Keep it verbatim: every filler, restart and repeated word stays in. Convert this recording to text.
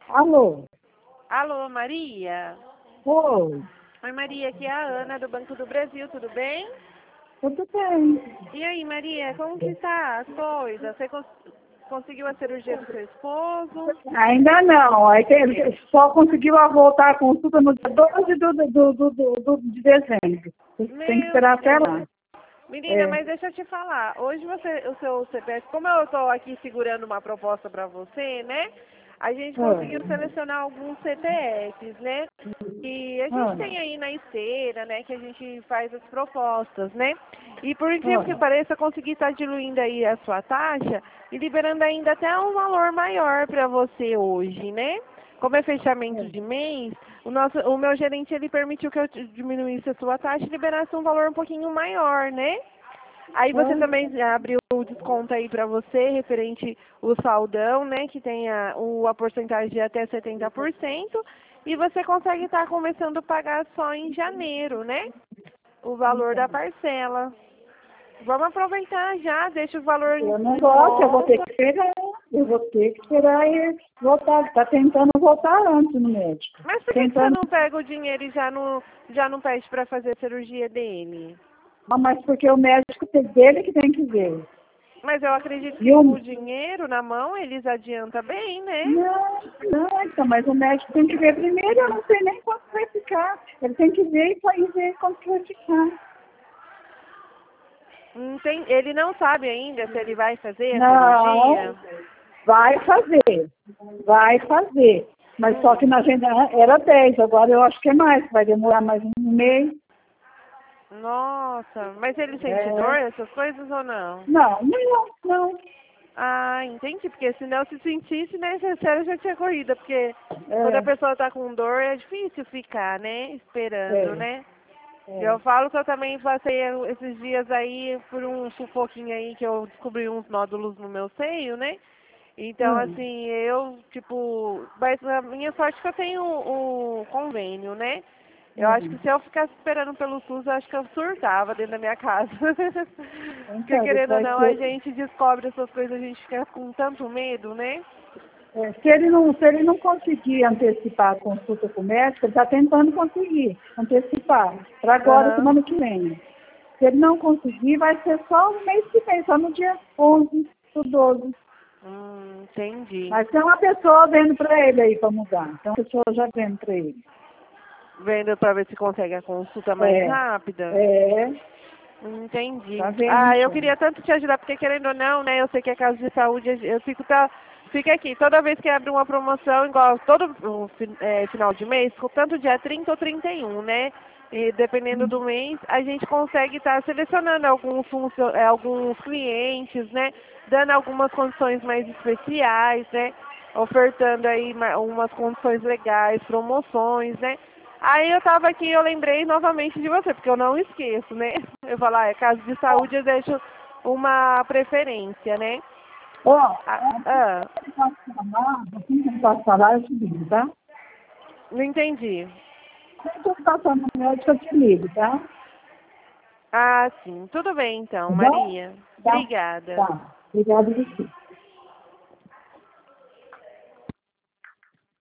Alô? Alô, Maria? Oi, Oi, Maria, aqui é a Ana do Banco do Brasil, tudo bem? tudo bem? E aí, Maria, como que tá as coisas? Você cons conseguiu a cirurgia do seu esposo? Ainda não. Aí tem- ele só conseguiu a voltar à consulta no dia doze do, do, do, do, do- de dezembro. Tem que Meu esperar até Deus. lá. Menina, É. mas deixa eu te falar. Hoje você, o seu C P F, como eu tô aqui segurando uma proposta para você, né? A gente conseguiu Ah, selecionar alguns C P Fs, né? E a gente ah, tem aí na esteira, né, que a gente faz as propostas, né? E por incrível que ah. pareça, eu consegui estar diluindo aí a sua taxa e liberando ainda até um valor maior para você hoje, né? Como é fechamento de mês, o, nosso, o meu gerente ele permitiu que eu diminuísse a sua taxa e liberasse um valor um pouquinho maior, né? Aí você também abriu o desconto aí para você, referente o saldão, né, que tem a, o, a porcentagem de até setenta por cento, e você consegue estar começando a pagar só em janeiro, né, o valor da parcela. Vamos aproveitar já, deixa o valor em, Eu não em gosto, eu vou ter conta. que esperar. Eu vou ter que esperar e voltar. Está tentando voltar antes no médico. Mas por que, que você Tentando. não pega o dinheiro e já não, já não pede para fazer a cirurgia dele? Ah, mas porque o médico tem- dele que tem que ver. Mas eu acredito que E com o o, dinheiro na mão eles adiantam bem, né? Não, não, então, mas o médico tem que ver primeiro, eu não sei nem quanto vai ficar. Ele tem que ver e aí ver quanto que vai ficar. Não tem, ele não sabe ainda se ele vai fazer a Não, cirurgia. vai fazer, vai fazer. Mas só Hum. que na agenda era dez, agora eu acho que é mais, vai demorar mais um mês. Nossa, mas ele sente dor, É, essas coisas ou não? não, não, não. Ah, entendi, porque se não se sentisse, né, essa série já tinha corrida, porque quando a É, pessoa tá com dor é difícil ficar, né, esperando, é, né? E é. eu falo que eu também passei esses dias aí por um sufoquinho aí que eu descobri uns nódulos no meu seio, né? Então, Hum, assim, eu, tipo, mas a minha sorte é que eu tenho o convênio, né? Eu acho que hum. se eu ficasse esperando pelo SUS, eu acho que eu surtava dentro da minha casa. Porque, Então, ele querendo ou vai não, a ser. gente descobre essas coisas, a gente fica com tanto medo, né? É, se, ele não, se ele não conseguir antecipar a consulta com o médico, ele está tentando conseguir antecipar para agora, Aham. semana que vem. Se ele não conseguir, vai ser só no mês que vem, só no dia onze do doze. Hum, entendi. Mas tem uma pessoa vendo para ele aí para mudar. Tem uma pessoa já vendo para ele. Vendo pra ver se consegue a consulta mais É, rápida. é, Entendi. tá vendo Ah, eu já. queria tanto te ajudar, porque querendo ou não, né, eu sei que é caso de saúde, eu fico, tá, fica aqui, toda vez que abre uma promoção, igual todo o fi- é, final de mês, com tanto dia trinta ou trinta e um, né? E dependendo do mês, a gente consegue estar selecionando alguns, funcio- é, alguns clientes, né? Dando algumas condições mais especiais, né? Ofertando aí ma- umas condições legais, promoções, né? Aí eu tava aqui, eu lembrei novamente de você, porque eu não esqueço, né? Eu falo, ah, é caso de saúde, eu deixo uma preferência, né? Ó, Ah, assim ah, que eu posso falar, assim que eu posso falar, eu te ligo, tá? não entendi. Assim que eu passar no médico, eu te ligo, tá? Ah, sim. Tudo bem então, Tá bom? Maria. Tá, Obrigada. tá. Obrigada a você.